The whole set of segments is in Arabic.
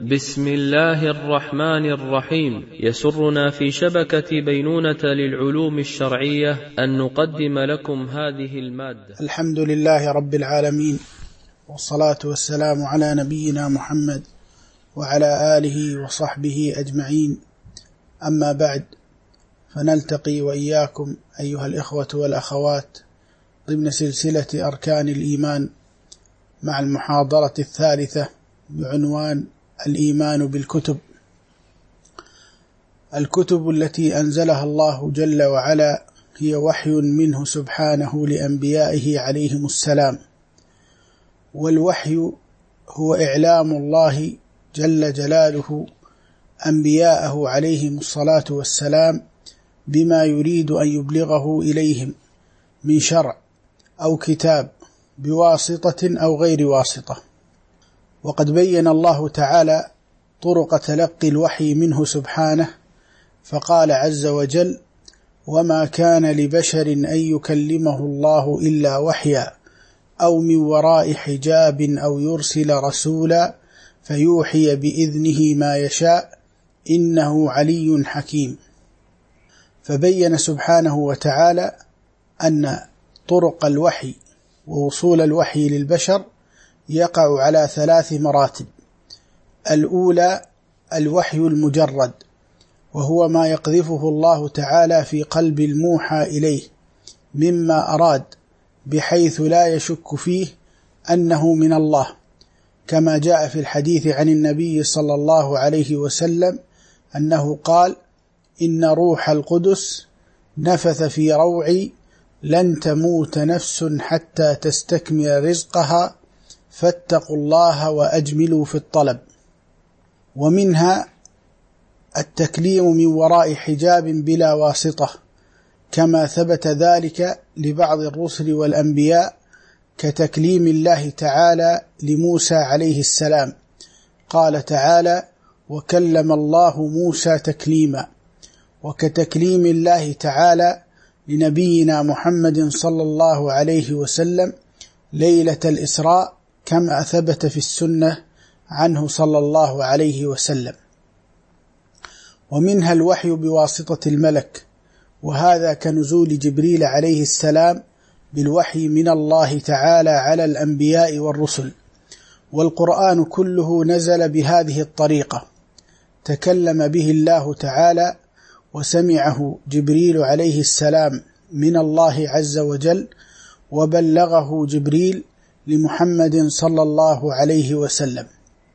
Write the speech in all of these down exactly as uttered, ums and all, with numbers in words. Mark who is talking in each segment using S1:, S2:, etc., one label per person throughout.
S1: بسم الله الرحمن الرحيم. يسرنا في شبكة بينونة للعلوم الشرعية أن نقدم لكم هذه المادة.
S2: الحمد لله رب العالمين، والصلاة والسلام على نبينا محمد وعلى آله وصحبه أجمعين. أما بعد، فنلتقي وإياكم أيها الإخوة والأخوات ضمن سلسلة أركان الإيمان مع المحاضرة الثالثة بعنوان الإيمان بالكتب. الكتب التي أنزلها الله جل وعلا هي وحي منه سبحانه لأنبيائه عليهم السلام، والوحي هو إعلام الله جل جلاله أنبياءه عليهم الصلاة والسلام بما يريد أن يبلغه إليهم من شرع أو كتاب بواسطة أو غير واسطة. وقد بين الله تعالى طرق تلقي الوحي منه سبحانه، فقال عز وجل: وما كان لبشر أن يكلمه الله إلا وحيا أو من وراء حجاب أو يرسل رسولا فيوحي بإذنه ما يشاء إنه علي حكيم. فبين سبحانه وتعالى أن طرق الوحي ووصول الوحي للبشر يقع على ثلاث مراتب. الأولى الوحي المجرد، وهو ما يقذفه الله تعالى في قلب الموحى إليه مما أراد، بحيث لا يشك فيه أنه من الله، كما جاء في الحديث عن النبي صلى الله عليه وسلم أنه قال: إن روح القدس نفث في روعي لن تموت نفس حتى تستكمل رزقها فاتقوا الله وأجملوا في الطلب. ومنها التكليم من وراء حجاب بلا واسطة، كما ثبت ذلك لبعض الرسل والأنبياء، كتكليم الله تعالى لموسى عليه السلام. قال تعالى: وكلم الله موسى تكليما. وكتكليم الله تعالى لنبينا محمد صلى الله عليه وسلم ليلة الإسراء، كما ثبت في السنة عنه صلى الله عليه وسلم. ومنها الوحي بواسطة الملك، وهذا كنزول جبريل عليه السلام بالوحي من الله تعالى على الأنبياء والرسل. والقرآن كله نزل بهذه الطريقة، تكلم به الله تعالى وسمعه جبريل عليه السلام من الله عز وجل، وبلغه جبريل لمحمد صلى الله عليه وسلم.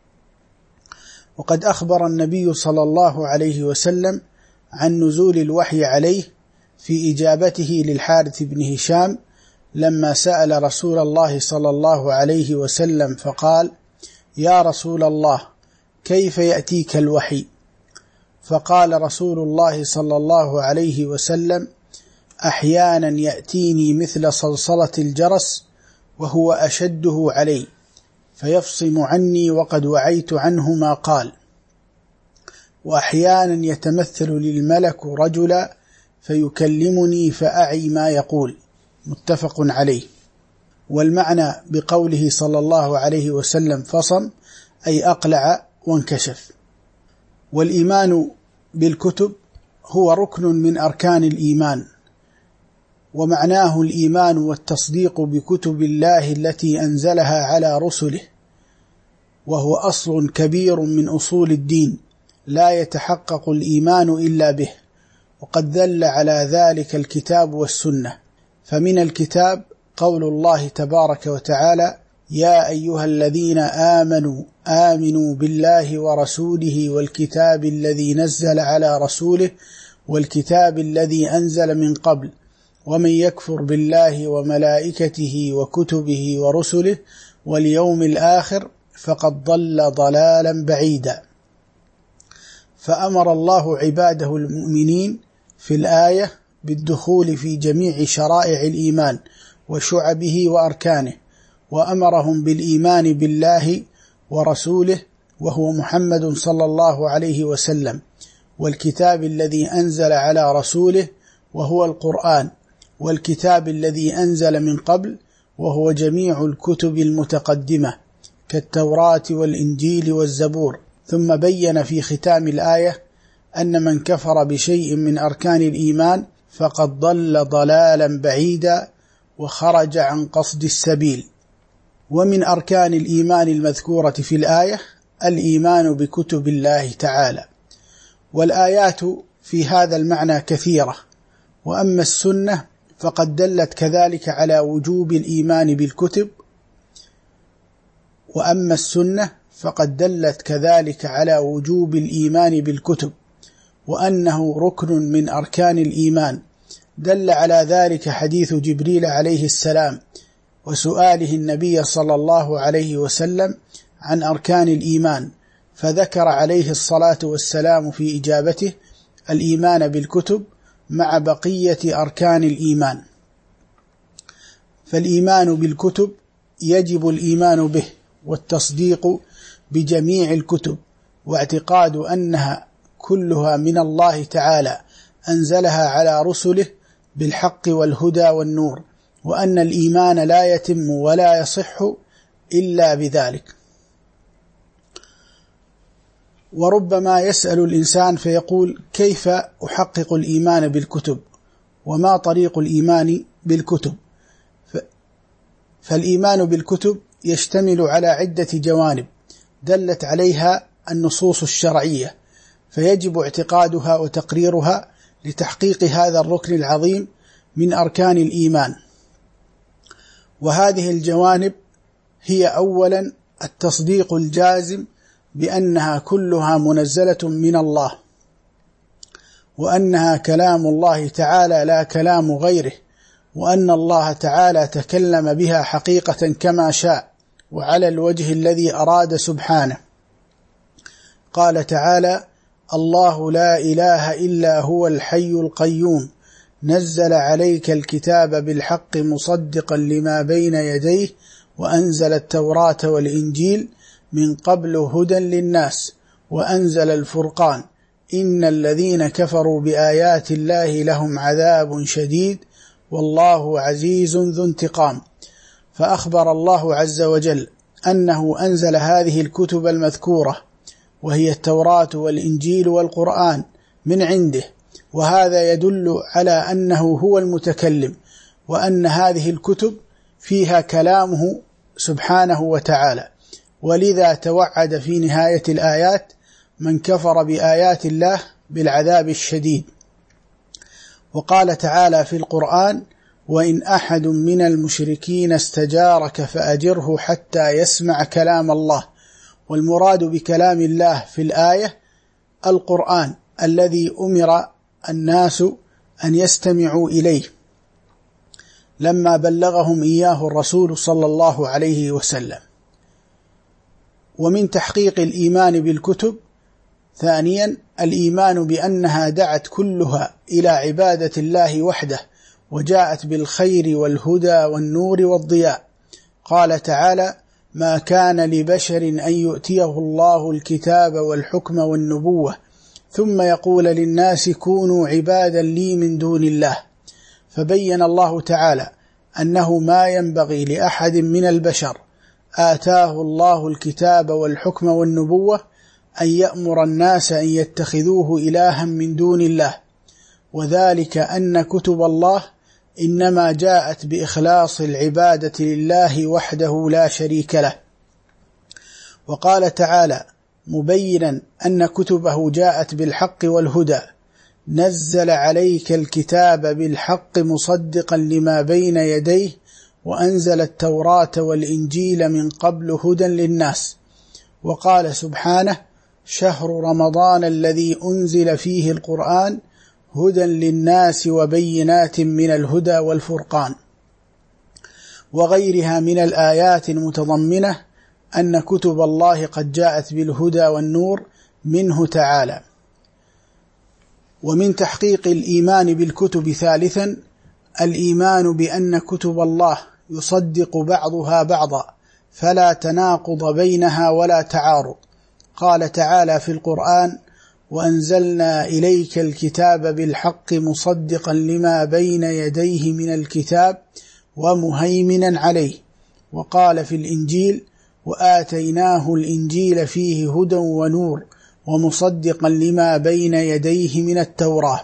S2: وقد أخبر النبي صلى الله عليه وسلم عن نزول الوحي عليه في إجابته للحارث بن هشام لما سأل رسول الله صلى الله عليه وسلم فقال: يا رسول الله، كيف يأتيك الوحي؟ فقال رسول الله صلى الله عليه وسلم: أحيانا يأتيني مثل صلصلة الجرس وهو أشده علي، فيفصم عني وقد وعيت عنه ما قال. وأحيانا يتمثل للملك رجلا فيكلمني فأعي ما يقول. متفق عليه. والمعنى بقوله صلى الله عليه وسلم فصم، أي أقلع وانكشف. والإيمان بالكتب هو ركن من أركان الإيمان، ومعناه الإيمان والتصديق بكتب الله التي أنزلها على رسله، وهو أصل كبير من أصول الدين لا يتحقق الإيمان إلا به. وقد دل على ذلك الكتاب والسنة. فمن الكتاب قول الله تبارك وتعالى: يا أيها الذين آمنوا آمنوا بالله ورسوله والكتاب الذي نزل على رسوله والكتاب الذي أنزل من قبل ومن يكفر بالله وملائكته وكتبه ورسله واليوم الآخر فقد ضل ضلالا بعيدا. فأمر الله عباده المؤمنين في الآية بالدخول في جميع شرائع الإيمان وشعبه وأركانه، وأمرهم بالإيمان بالله ورسوله وهو محمد صلى الله عليه وسلم، والكتاب الذي أنزل على رسوله وهو القرآن، والكتاب الذي أنزل من قبل وهو جميع الكتب المتقدمة كالتوراة والإنجيل والزبور، ثم بين في ختام الآية أن من كفر بشيء من أركان الإيمان فقد ضل ضلالا بعيدا وخرج عن قصد السبيل. ومن أركان الإيمان المذكورة في الآية الإيمان بكتب الله تعالى، والآيات في هذا المعنى كثيرة، وأما السنة فقد دلت كذلك على وجوب الإيمان بالكتب وأما السنة فقد دلت كذلك على وجوب الإيمان بالكتب وأنه ركن من أركان الإيمان. دل على ذلك حديث جبريل عليه السلام وسؤاله النبي صلى الله عليه وسلم عن أركان الإيمان، فذكر عليه الصلاة والسلام في إجابته الإيمان بالكتب مع بقية أركان الإيمان. فالإيمان بالكتب يجب الإيمان به والتصديق بجميع الكتب، واعتقاد أنها كلها من الله تعالى أنزلها على رسله بالحق والهدى والنور، وأن الإيمان لا يتم ولا يصح إلا بذلك. وربما يسأل الإنسان فيقول: كيف أحقق الإيمان بالكتب؟ وما طريق الإيمان بالكتب؟ فالإيمان بالكتب يشتمل على عدة جوانب دلت عليها النصوص الشرعية، فيجب اعتقادها وتقريرها لتحقيق هذا الركن العظيم من أركان الإيمان. وهذه الجوانب هي أولا التصديق الجازم بأنها كلها منزلة من الله، وأنها كلام الله تعالى لا كلام غيره، وأن الله تعالى تكلم بها حقيقة كما شاء وعلى الوجه الذي أراد سبحانه. قال تعالى: الله لا إله إلا هو الحي القيوم نزل عليك الكتاب بالحق مصدقا لما بين يديه وأنزل التوراة والإنجيل من قبل هدى للناس وأنزل الفرقان إن الذين كفروا بآيات الله لهم عذاب شديد والله عزيز ذو انتقام. فأخبر الله عز وجل أنه أنزل هذه الكتب المذكورة وهي التوراة والإنجيل والقرآن من عنده، وهذا يدل على أنه هو المتكلم، وأن هذه الكتب فيها كلامه سبحانه وتعالى. ولذا توعد في نهاية الآيات من كفر بآيات الله بالعذاب الشديد. وقال تعالى في القرآن: وإن أحد من المشركين استجارك فأجره حتى يسمع كلام الله. والمراد بكلام الله في الآية القرآن الذي أمر الناس أن يستمعوا إليه لما بلغهم إياه الرسول صلى الله عليه وسلم. ومن تحقيق الإيمان بالكتب ثانيا الإيمان بأنها دعت كلها إلى عبادة الله وحده، وجاءت بالخير والهدى والنور والضياء. قال تعالى: ما كان لبشر أن يؤتيه الله الكتاب والحكم والنبوة ثم يقول للناس كونوا عبادا لي من دون الله. فبين الله تعالى أنه ما ينبغي لأحد من البشر آتاه الله الكتاب والحكم والنبوة أن يأمر الناس أن يتخذوه إلها من دون الله، وذلك أن كتب الله إنما جاءت بإخلاص العبادة لله وحده لا شريك له. وقال تعالى مبينا أن كتبه جاءت بالحق والهدى: نزل عليك الكتاب بالحق مصدقا لما بين يديه وأنزل التوراة والإنجيل من قبل هدى للناس. وقال سبحانه: شهر رمضان الذي أنزل فيه القرآن هدى للناس وبينات من الهدى والفرقان. وغيرها من الآيات المتضمنة أن كتب الله قد جاءت بالهدى والنور منه تعالى. ومن تحقيق الإيمان بالكتب ثالثا الإيمان بأن كتب الله يصدق بعضها بعضا فلا تناقض بينها ولا تعارض. قال تعالى في القرآن: وأنزلنا إليك الكتاب بالحق مصدقا لما بين يديه من الكتاب ومهيمنا عليه. وقال في الإنجيل: وآتيناه الإنجيل فيه هدى ونور ومصدقا لما بين يديه من التوراة.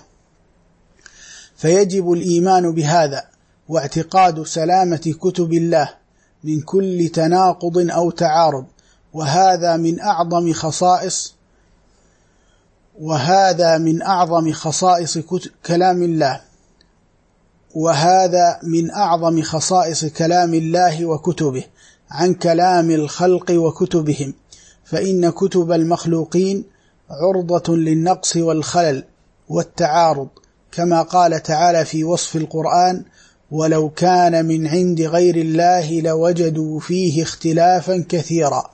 S2: فيجب الإيمان بهذا واعتقاد سلامة كتب الله من كل تناقض أو تعارض، وهذا من أعظم خصائص وهذا من أعظم خصائص كلام الله وهذا من أعظم خصائص كلام الله وكتبه عن كلام الخلق وكتبهم، فإن كتب المخلوقين عرضة للنقص والخلل والتعارض، كما قال تعالى في وصف القرآن: ولو كان من عند غير الله لوجدوا فيه اختلافا كثيرا.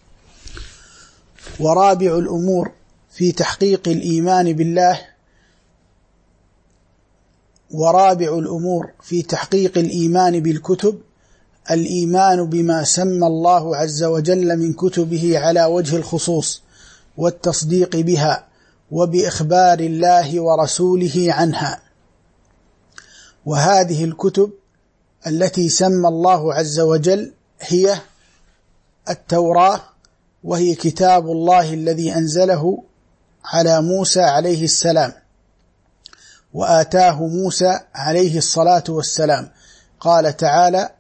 S2: ورابع الأمور في تحقيق الإيمان بالله ورابع الأمور في تحقيق الإيمان بالكتب الإيمان بما سمى الله عز وجل من كتبه على وجه الخصوص، والتصديق بها وبإخبار الله ورسوله عنها. وهذه الكتب التي سمى الله عز وجل هي التوراة، وهي كتاب الله الذي أنزله على موسى عليه السلام وآتاه موسى عليه الصلاة والسلام. قال تعالى: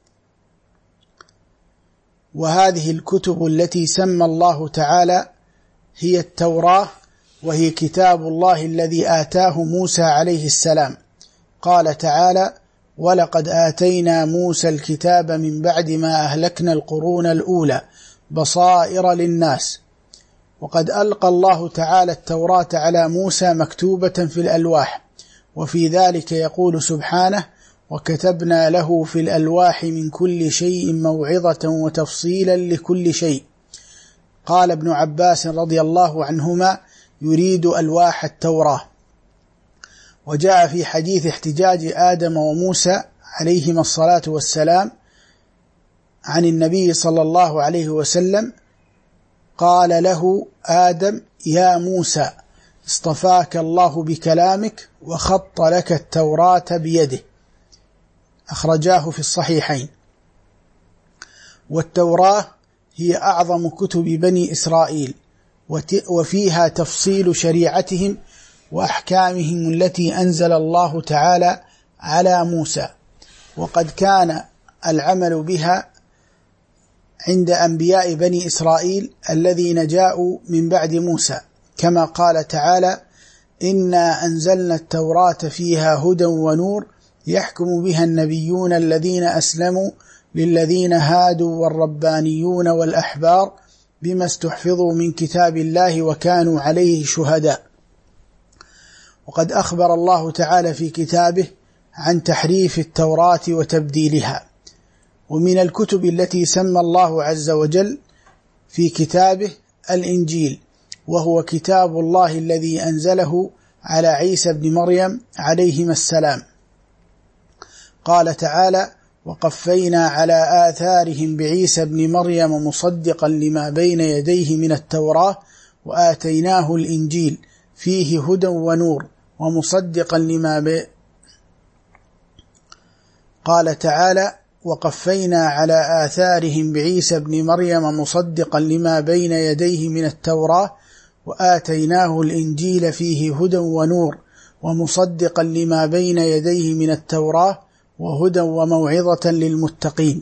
S2: وهذه الكتب التي سمى الله تعالى هي التوراة، وهي كتاب الله الذي آتاه موسى عليه السلام. قال تعالى: ولقد آتينا موسى الكتاب من بعد ما أهلكنا القرون الأولى بصائر للناس. وقد ألقى الله تعالى التوراة على موسى مكتوبة في الألواح، وفي ذلك يقول سبحانه: وكتبنا له في الألواح من كل شيء موعظة وتفصيلا لكل شيء. قال ابن عباس رضي الله عنهما: يريد ألواح التوراة. وجاء في حديث احتجاج آدم وموسى عليهما الصلاة والسلام عن النبي صلى الله عليه وسلم، قال له آدم: يا موسى، اصطفاك الله بكلامك وخط لك التوراة بيده. أخرجاه في الصحيحين. والتوراة هي أعظم كتب بني إسرائيل، وفيها تفصيل شريعتهم وأحكامهم التي أنزل الله تعالى على موسى. وقد كان العمل بها عند أنبياء بني إسرائيل الذين جاءوا من بعد موسى، كما قال تعالى: إنا أنزلنا التوراة فيها هدى ونور يحكم بها النبيون الذين أسلموا للذين هادوا والربانيون والأحبار بما استحفظوا من كتاب الله وكانوا عليه شهداء. وقد أخبر الله تعالى في كتابه عن تحريف التوراة وتبديلها. ومن الكتب التي سمى الله عز وجل في كتابه الإنجيل، وهو كتاب الله الذي أنزله على عيسى بن مريم عليهما السلام. قال تعالى: وقفينا على آثارهم بعيسى بن مريم مصدقا لما بين يديه من التوراة وآتيناه الإنجيل فيه هدى ونور ومصدقا لما بين قال تعالى: وقفينا على آثارهم بعيسى بن مريم مصدقا لما بين يديه من التوراة وآتيناه الإنجيل فيه هدى ونور ومصدقا لما بين يديه من التوراة وهدى وموعظة للمتقين.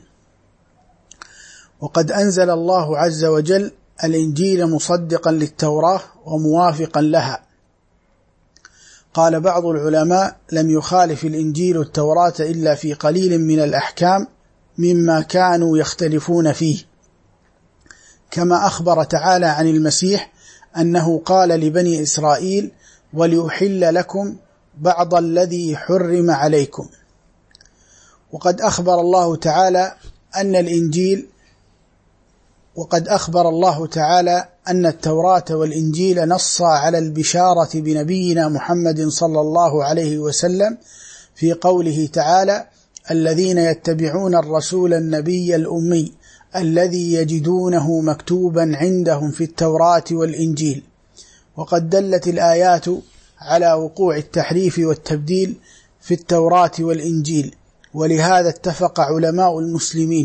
S2: وقد أنزل الله عز وجل الإنجيل مصدقا للتوراة وموافقا لها. قال بعض العلماء: لم يخالف الإنجيل التوراة إلا في قليل من الأحكام مما كانوا يختلفون فيه، كما أخبر تعالى عن المسيح أنه قال لبني إسرائيل: وليحل لكم بعض الذي حرم عليكم. وقد أخبر الله تعالى أن الإنجيل وقد أخبر الله تعالى أن التوراة والإنجيل نصا على البشارة بنبينا محمد صلى الله عليه وسلم في قوله تعالى: الذين يتبعون الرسول النبي الأمي الذي يجدونه مكتوبا عندهم في التوراة والإنجيل. وقد دلت الآيات على وقوع التحريف والتبديل في التوراة والإنجيل، ولهذا اتفق علماء المسلمين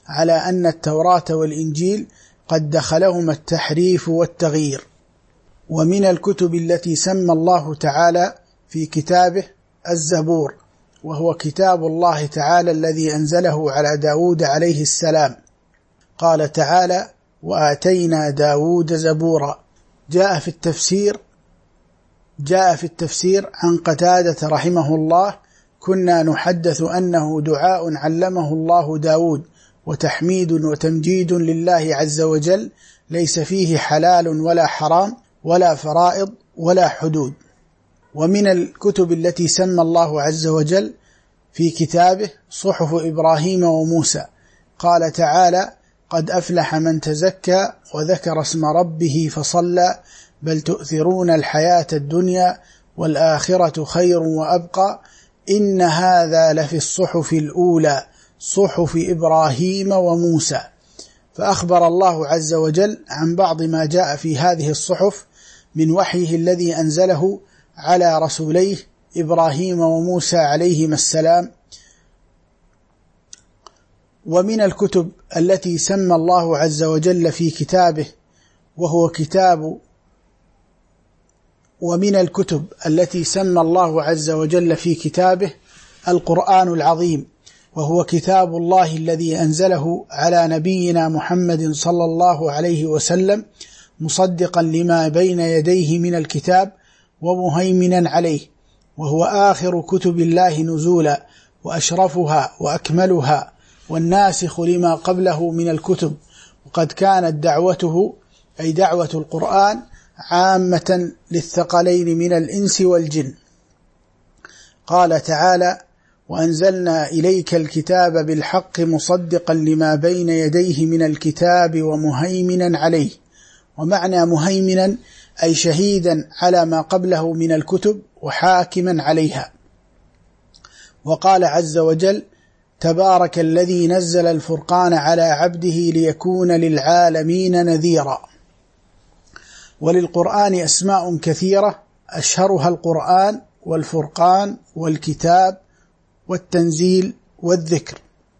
S2: على أن التوراة والإنجيل قد دخلهما التحريف والتغيير. ومن الكتب التي سمى الله تعالى في كتابه الزبور، وهو كتاب الله تعالى الذي أنزله على داود عليه السلام. قال تعالى: وآتينا داود زبورا. جاء في التفسير جاء في التفسير عن قتادة رحمه الله: كنا نحدث أنه دعاء علمه الله داود، وتحميد وتمجيد لله عز وجل، ليس فيه حلال ولا حرام ولا فرائض ولا حدود. ومن الكتب التي سمى الله عز وجل في كتابه صحف إبراهيم وموسى. قال تعالى: قد أفلح من تزكى وذكر اسم ربه فصلى، بل تؤثرون الحياة الدنيا والآخرة خير وأبقى، إن هذا لفي الصحف الأولى صحف إبراهيم وموسى. فأخبر الله عز وجل عن بعض ما جاء في هذه الصحف من وحيه الذي أنزله على رسوليه إبراهيم وموسى عليهما السلام. ومن الكتب التي سمى الله عز وجل في كتابه وهو كتاب ومن الكتب التي سمى الله عز وجل في كتابه القرآن العظيم، وهو كتاب الله الذي أنزله على نبينا محمد صلى الله عليه وسلم، مصدقا لما بين يديه من الكتاب ومهيمنا عليه، وهو آخر كتب الله نزولا وأشرفها وأكملها، والناسخ لما قبله من الكتب. وقد كانت دعوته أي دعوة القرآن عامة للثقلين من الإنس والجن. قال تعالى: وأنزلنا إليك الكتاب بالحق مصدقا لما بين يديه من الكتاب ومهيمنا عليه. ومعنى مهيمنا أي شهيدا على ما قبله من الكتب وحاكما عليها. وقال عز وجل: تبارك الذي نزل الفرقان على عبده ليكون للعالمين نذيرا. وللقرآن أسماء كثيرة أشهرها القرآن والفرقان والكتاب والتنزيل والذكر.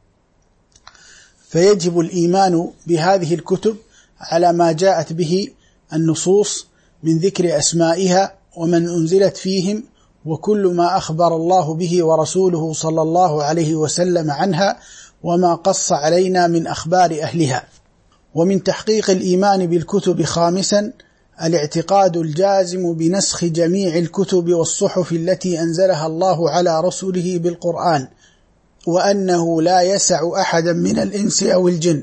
S2: فيجب الإيمان بهذه الكتب على ما جاءت به النصوص من ذكر أسمائها ومن أنزلت فيهم، وكل ما أخبر الله به ورسوله صلى الله عليه وسلم عنها، وما قص علينا من أخبار أهلها. ومن تحقيق الإيمان بالكتب خامسا الاعتقاد الجازم بنسخ جميع الكتب والصحف التي أنزلها الله على رسوله بالقرآن، وأنه لا يسع أحدا من الإنس أو الجن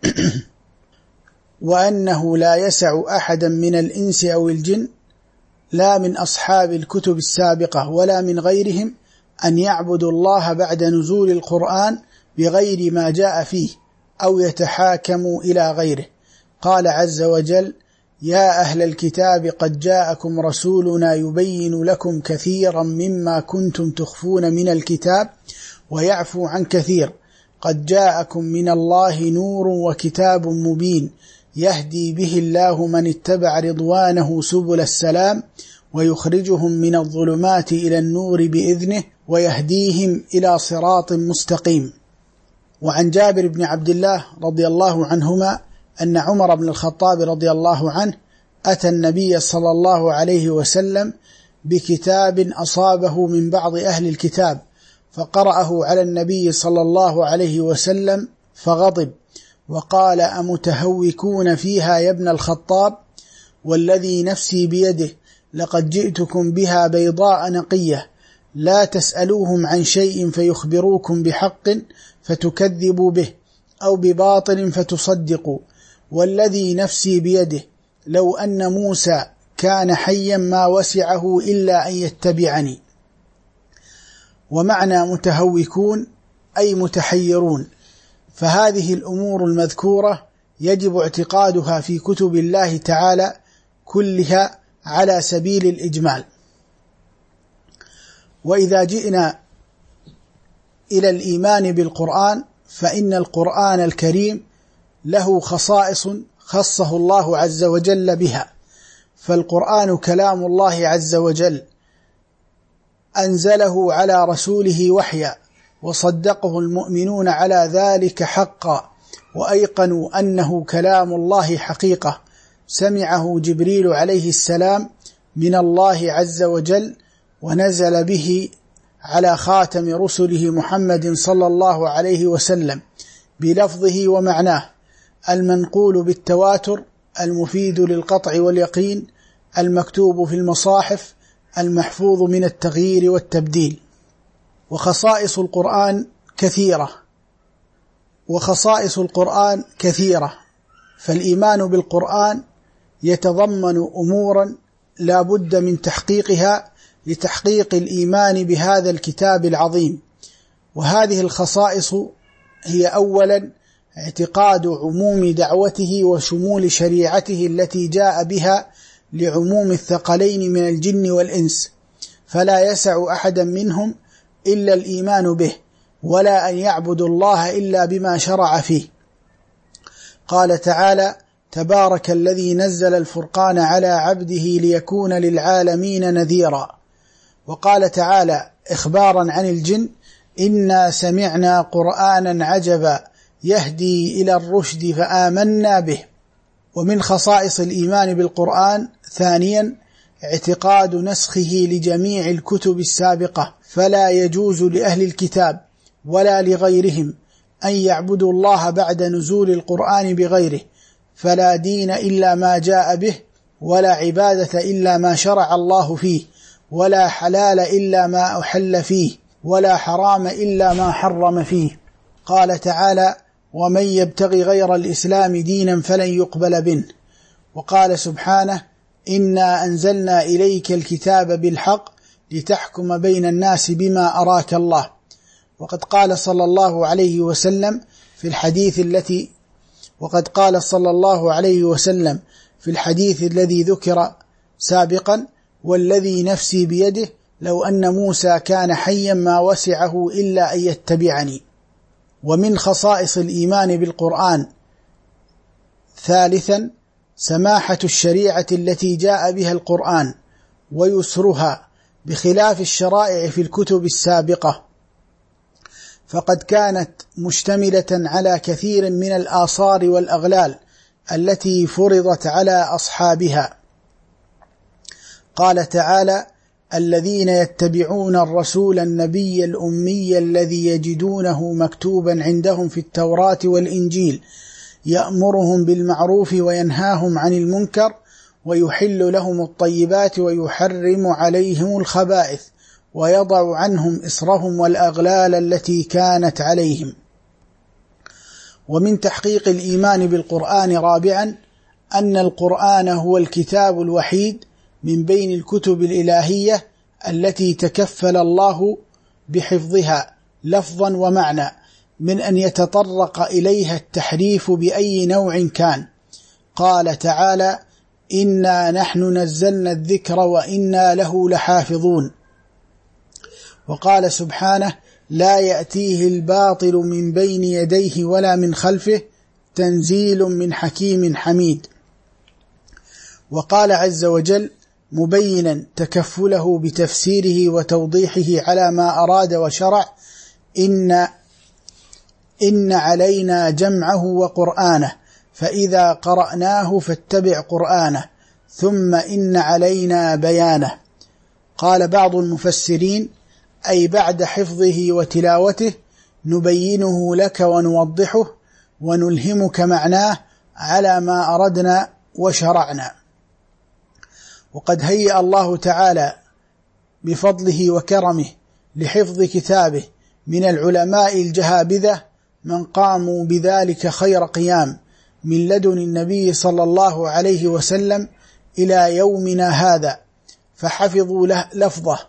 S2: وأنه لا يسع أحدا من الإنس أو الجن لا من أصحاب الكتب السابقة ولا من غيرهم أن يعبدوا الله بعد نزول القرآن بغير ما جاء فيه أو يتحاكموا إلى غيره. قال عز وجل: يا أهل الكتاب قد جاءكم رسولنا يبين لكم كثيرا مما كنتم تخفون من الكتاب ويعفو عن كثير، قد جاءكم من الله نور وكتاب مبين، يهدي به الله من اتبع رضوانه سبل السلام، ويخرجهم من الظلمات إلى النور بإذنه، ويهديهم إلى صراط مستقيم. وعن جابر بن عبد الله رضي الله عنهما أن عمر بن الخطاب رضي الله عنه أتى النبي صلى الله عليه وسلم بكتاب أصابه من بعض أهل الكتاب، فقرأه على النبي صلى الله عليه وسلم فغضب وقال: أمتهوكون فيها يا ابن الخطاب؟ والذي نفسي بيده لقد جئتكم بها بيضاء نقية، لا تسألوهم عن شيء فيخبروكم بحق فتكذبوا به، أو بباطل فتصدقوا، والذي نفسي بيده لو أن موسى كان حيا ما وسعه إلا أن يتبعني. ومعنى متهوكون أي متحيرون. فهذه الأمور المذكورة يجب اعتقادها في كتب الله تعالى كلها على سبيل الإجمال. وإذا جئنا إلى الإيمان بالقرآن فإن القرآن الكريم له خصائص خصه الله عز وجل بها. فالقرآن كلام الله عز وجل أنزله على رسوله وحيا، وصدقه المؤمنون على ذلك حقا، وأيقنوا أنه كلام الله حقيقة سمعه جبريل عليه السلام من الله عز وجل، ونزل به على خاتم رسله محمد صلى الله عليه وسلم بلفظه ومعناه، المنقول بالتواتر، المفيد للقطع واليقين، المكتوب في المصاحف، المحفوظ من التغيير والتبديل. وخصائص القرآن كثيرة وخصائص القرآن كثيرة فالإيمان بالقرآن يتضمن أمورا لا بد من تحقيقها لتحقيق الإيمان بهذا الكتاب العظيم. وهذه الخصائص هي أولا اعتقاد عموم دعوته وشمول شريعته التي جاء بها لعموم الثقلين من الجن والإنس، فلا يسع أحدا منهم إلا الإيمان به، ولا أن يعبدوا الله إلا بما شرع فيه. قال تعالى: تبارك الذي نزل الفرقان على عبده ليكون للعالمين نذيرا. وقال تعالى إخبارا عن الجن: إنا سمعنا قرآنا عجبا يهدي إلى الرشد فآمنا به. ومن خصائص الإيمان بالقرآن ثانيا اعتقاد نسخه لجميع الكتب السابقة، فلا يجوز لأهل الكتاب ولا لغيرهم أن يعبدوا الله بعد نزول القرآن بغيره، فلا دين إلا ما جاء به، ولا عبادة إلا ما شرع الله فيه، ولا حلال إلا ما أحل فيه، ولا حرام إلا ما حرم فيه. قال تعالى: ومن يبتغي غير الإسلام دينا فلن يقبل منه. وقال سبحانه: إنا أنزلنا إليك الكتاب بالحق لتحكم بين الناس بما أراك الله. وقد قال صلى الله عليه وسلم في الحديث التي وقد قال صلى الله عليه وسلم في الحديث الذي ذكر سابقا: والذي نفسي بيده لو أن موسى كان حيا ما وسعه إلا أن يتبعني. ومن خصائص الإيمان بالقرآن ثالثا سماحة الشريعة التي جاء بها القرآن ويسرها، بخلاف الشرائع في الكتب السابقة، فقد كانت مشتملة على كثير من الآثار والأغلال التي فرضت على أصحابها. قال تعالى: الذين يتبعون الرسول النبي الأمي الذي يجدونه مكتوبا عندهم في التوراة والإنجيل يأمرهم بالمعروف وينهاهم عن المنكر ويحل لهم الطيبات ويحرم عليهم الخبائث ويضع عنهم إصرهم والأغلال التي كانت عليهم. ومن تحقيق الإيمان بالقرآن رابعا أن القرآن هو الكتاب الوحيد من بين الكتب الإلهية التي تكفل الله بحفظها لفظا ومعنى من أن يتطرق إليها التحريف بأي نوع كان. قال تعالى: إنا نحن نزلنا الذكر وإنا له لحافظون. وقال سبحانه: لا يأتيه الباطل من بين يديه ولا من خلفه تنزيل من حكيم حميد. وقال عز وجل مبينا تكفله بتفسيره وتوضيحه على ما أراد وشرع: إن إن علينا جمعه وقرآنه فإذا قرأناه فاتبع قرآنه ثم إن علينا بيانه. قال بعض المفسرين: أي بعد حفظه وتلاوته نبينه لك ونوضحه ونلهمك معناه على ما أردنا وشرعنا. وقد هيأ الله تعالى بفضله وكرمه لحفظ كتابه من العلماء الجهابذة من قاموا بذلك خير قيام من لدن النبي صلى الله عليه وسلم إلى يومنا هذا، فحفظوا لفظه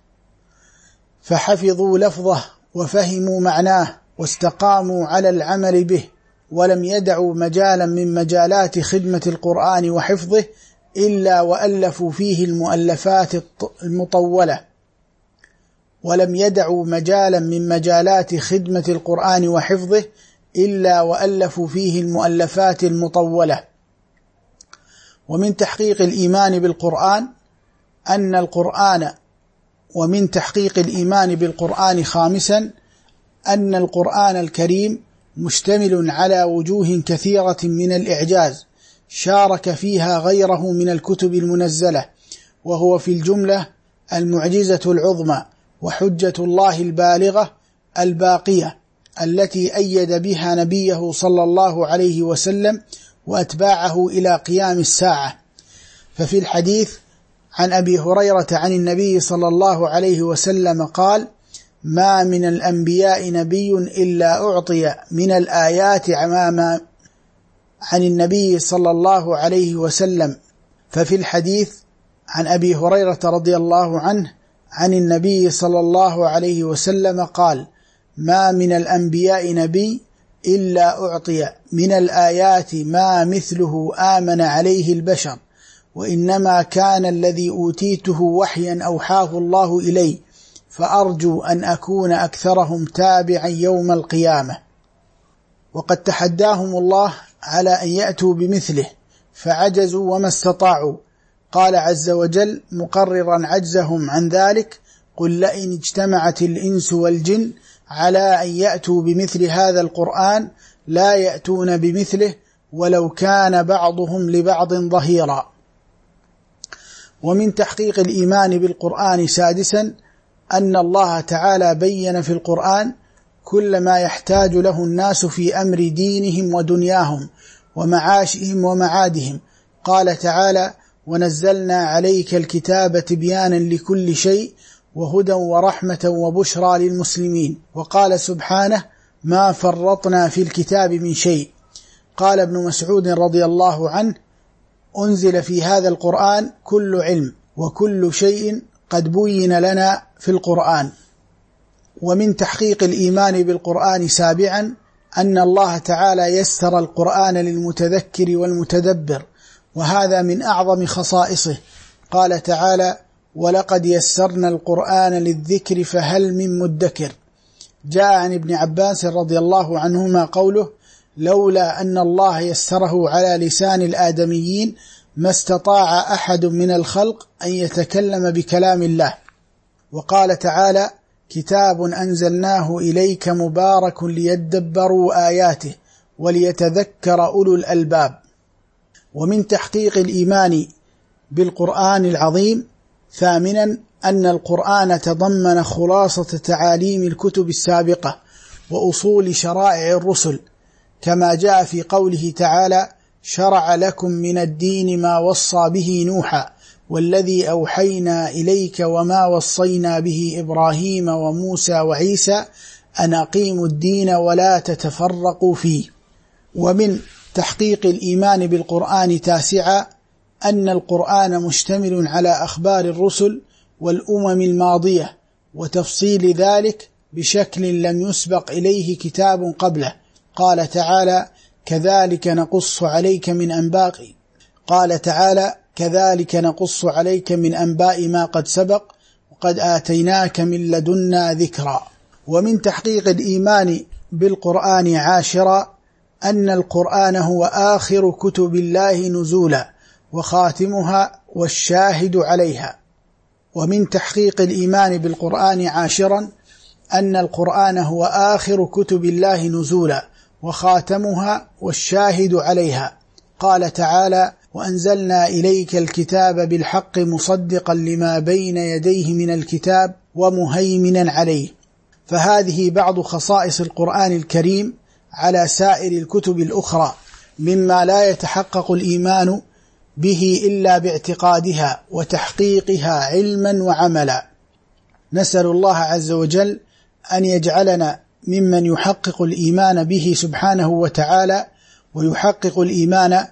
S2: فحفظوا لفظه وفهموا معناه واستقاموا على العمل به، ولم يدعوا مجالا من مجالات خدمة القرآن وحفظه إلا وألفوا فيه المؤلفات المطولة ولم يدعوا مجالا من مجالات خدمة القرآن وحفظه إلا وألفوا فيه المؤلفات المطولة. ومن تحقيق الإيمان بالقرآن أن القرآن ومن تحقيق الإيمان بالقرآن خامسا أن القرآن الكريم مشتمل على وجوه كثيرة من الإعجاز شارك فيها غيره من الكتب المنزلة، وهو في الجملة المعجزة العظمى وحجة الله البالغة الباقية التي أيد بها نبيه صلى الله عليه وسلم وأتباعه إلى قيام الساعة. ففي الحديث عن أبي هريرة عن النبي صلى الله عليه وسلم قال: ما من الأنبياء نبي إلا أعطي من الآيات عماما. عن النبي صلى الله عليه وسلم. ففي الحديث عن أبي هريرة رضي الله عنه عن النبي صلى الله عليه وسلم قال: ما من الأنبياء نبي إلا أعطي من الآيات ما مثله آمن عليه البشر، وإنما كان الذي أوتيته وحيا أوحاه الله إلي، فأرجو أن أكون أكثرهم تابعا يوم القيامة. وقد تحداهم الله على أن يأتوا بمثله فعجزوا وما استطاعوا. قال عز وجل مقررا عجزهم عن ذلك: قل لئن اجتمعت الإنس والجن على أن يأتوا بمثل هذا القرآن لا يأتون بمثله ولو كان بعضهم لبعض ظهيرا. ومن تحقيق الإيمان بالقرآن سادسا أن الله تعالى بين في القرآن كل ما يحتاج له الناس في أمر دينهم ودنياهم ومعاشهم ومعادهم. قال تعالى: ونزلنا عليك الكتاب تبيانا لكل شيء وهدى ورحمة وبشرى للمسلمين. وقال سبحانه: ما فرطنا في الكتاب من شيء. قال ابن مسعود رضي الله عنه: أنزل في هذا القرآن كل علم وكل شيء قد بين لنا في القرآن. ومن تحقيق الإيمان بالقرآن سابعا أن الله تعالى يسر القرآن للمتذكر والمتدبر، وهذا من أعظم خصائصه. قال تعالى: ولقد يسرنا القرآن للذكر فهل من مدكر. جاء عن ابن عباس رضي الله عنهما قوله: لولا أن الله يسره على لسان الآدميين ما استطاع أحد من الخلق أن يتكلم بكلام الله. وقال تعالى: كتاب أنزلناه إليك مبارك ليدبروا آياته وليتذكر أولو الألباب. ومن تحقيق الإيمان بالقرآن العظيم ثامنا أن القرآن تضمن خلاصة تعاليم الكتب السابقة وأصول شرائع الرسل، كما جاء في قوله تعالى: شرع لكم من الدين ما وصى به نوحا والذي أوحينا إليك وما وصينا به إبراهيم وموسى وعيسى أن أقيموا الدين ولا تتفرقوا فيه. ومن تحقيق الإيمان بالقرآن تاسعا أن القرآن مشتمل على أخبار الرسل والأمم الماضية وتفصيل ذلك بشكل لم يسبق إليه كتاب قبله. قال تعالى: كذلك نقص عليك من أنباء قال تعالى كذلك نقص عليك من أنباء ما قد سبق وقد آتيناك من لدنا ذكرا. ومن تحقيق الإيمان بالقرآن عاشرا أن القرآن هو آخر كتب الله نزولا وخاتمها والشاهد عليها. ومن تحقيق الإيمان بالقرآن عاشرا أن القرآن هو آخر كتب الله نزولا وخاتمها والشاهد عليها. قال تعالى: وأنزلنا إليك الكتاب بالحق مصدقا لما بين يديه من الكتاب ومهيمنا عليه. فهذه بعض خصائص القرآن الكريم على سائر الكتب الأخرى مما لا يتحقق الإيمان به إلا باعتقادها وتحقيقها علما وعملا. نسأل الله عز وجل أن يجعلنا ممن يحقق الإيمان به سبحانه وتعالى ويحقق الإيمان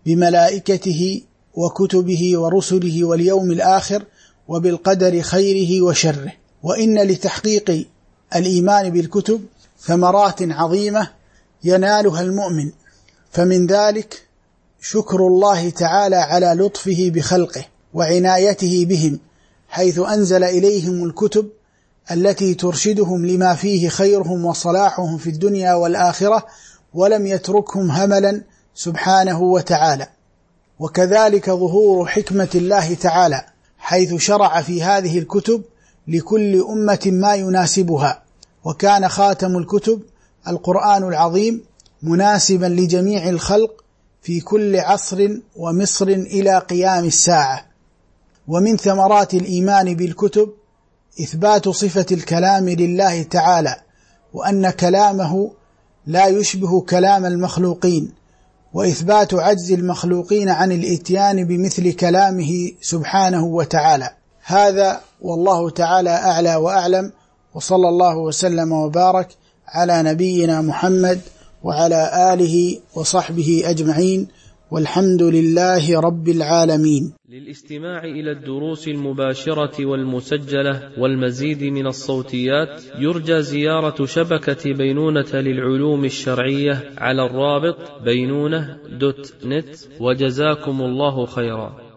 S2: بملائكته وكتبه ورسله واليوم الآخر وبالقدر خيره وشره. وإن لتحقيق الإيمان بالكتب ثمرات عظيمة ينالها المؤمن، فمن ذلك شكر الله تعالى على لطفه بخلقه وعنايته بهم، حيث أنزل إليهم الكتب التي ترشدهم لما فيه خيرهم وصلاحهم في الدنيا والآخرة، ولم يتركهم هملا سبحانه وتعالى. وكذلك ظهور حكمة الله تعالى، حيث شرع في هذه الكتب لكل أمة ما يناسبها. وكان خاتم الكتب القرآن العظيم مناسبا لجميع الخلق في كل عصر ومصر إلى قيام الساعة. ومن ثمرات الإيمان بالكتب إثبات صفة الكلام لله تعالى، وأن كلامه لا يشبه كلام المخلوقين، وإثبات عجز المخلوقين عن الإتيان بمثل كلامه سبحانه وتعالى. هذا والله تعالى أعلى وأعلم، وصلى الله وسلم وبارك على نبينا محمد وعلى آله وصحبه أجمعين، والحمد لله رب العالمين.
S1: للاستماع إلى الدروس المباشرة والمسجلة والمزيد من الصوتيات يرجى زيارة شبكة بينونة للعلوم الشرعية على الرابط بينونة دوت نت، وجزاكم الله خيرا.